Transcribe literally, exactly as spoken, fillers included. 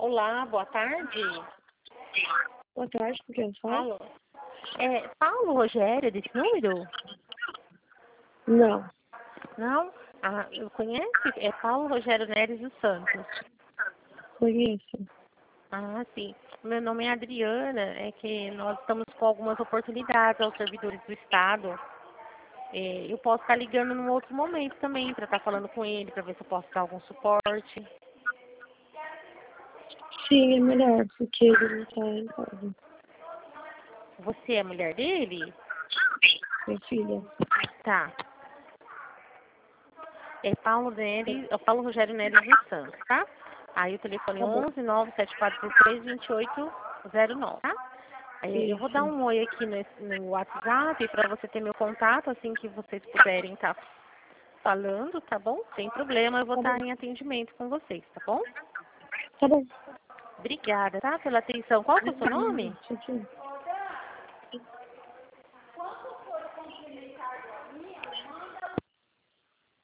Olá, boa tarde. Boa tarde, com quem fala? Alô. É Paulo Rogério desse número? Não, Não? Ah, eu conheço? É Paulo Rogério Neres dos Santos. conheço. Ah, sim. Meu nome é Adriana, é que nós estamos com algumas oportunidades aos servidores do Estado. É, eu posso estar ligando num outro momento também para estar falando com ele, para ver se eu posso dar algum suporte. Sim, é melhor, porque ele não tá em casa. Você é a mulher dele? Minha filha. Tá. É Paulo Neres, é Paulo Rogério Neres dos Santos, tá? Aí o telefone é Tá bom. onze nove sete quatro três dois oito zero nove, tá? Aí eu vou dar Isso. um oi aqui no, no WhatsApp para você ter meu contato, assim que vocês puderem estar falando, tá bom? Sem problema, eu vou Tá estar bom. em atendimento com vocês, tá bom? Tá bom. Obrigada, tá? Pela atenção. Qual que é o seu nome? Tchau, tchau.